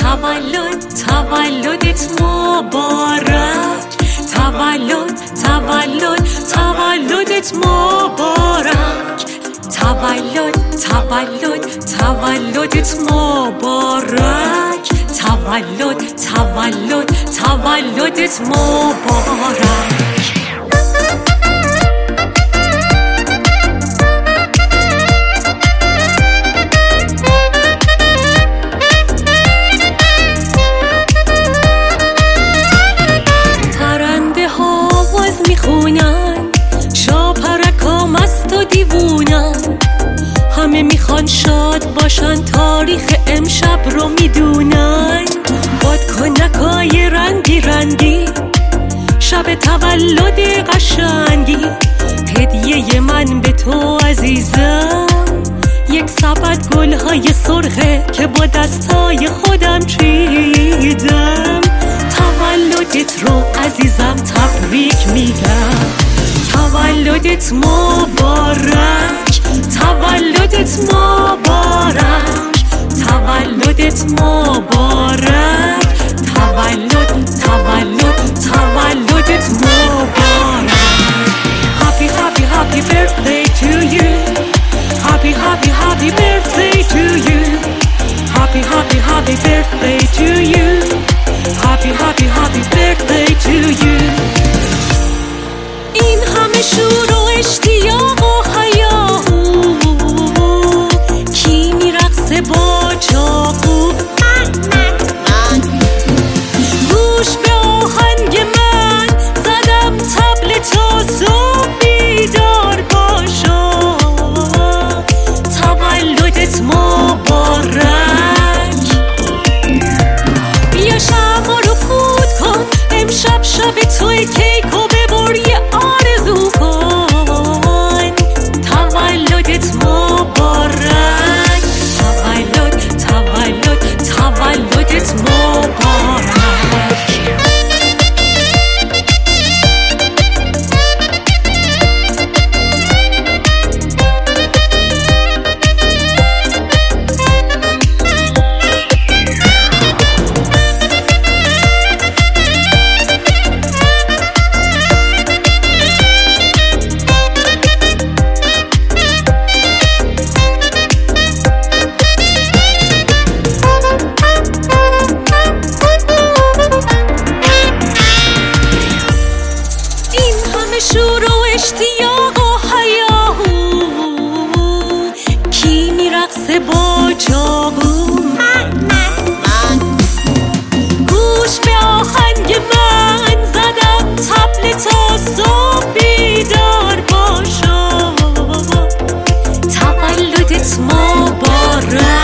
تولدت مبارک، تولدت مبارک، تولدت مبارک، تولدت مبارک. شاپرکا مست و دیوونن، همه میخوان شاد باشن، تاریخ امشب رو میدونن. بادکنکای رنگی رنگی، شب تولد قشنگی، هدیه من به تو عزیزم، یک سبد گلهای سرخه که با دستای خودم چیدم. تولدت رو عزیزم تبریک میگم، تولدت مبارک، تولدت مبارک، تولدت مبارک، تولدت مبارک. Happy birthday to you. Happy birthday to you. Happy birthday to you. Happy birthday to you. این همه شور و اشتیاق و هیاهو، کی میرقصه با چاقو؟ گوش به آهنگ من زدم طبل تا صبح بیدار باشا. تولدت مبارک، بیا شمع رو فوت کن، امشب شب توی کیکو ببر یه آرزو کن. تولدت مبارک، تولدت مبارک. شور و اشتیاق و هیاهو، کی میرقصه با چاقو؟ گوش به آهنگ من زدم طبل تا صبح بیدار باشا. تولدت مبارک،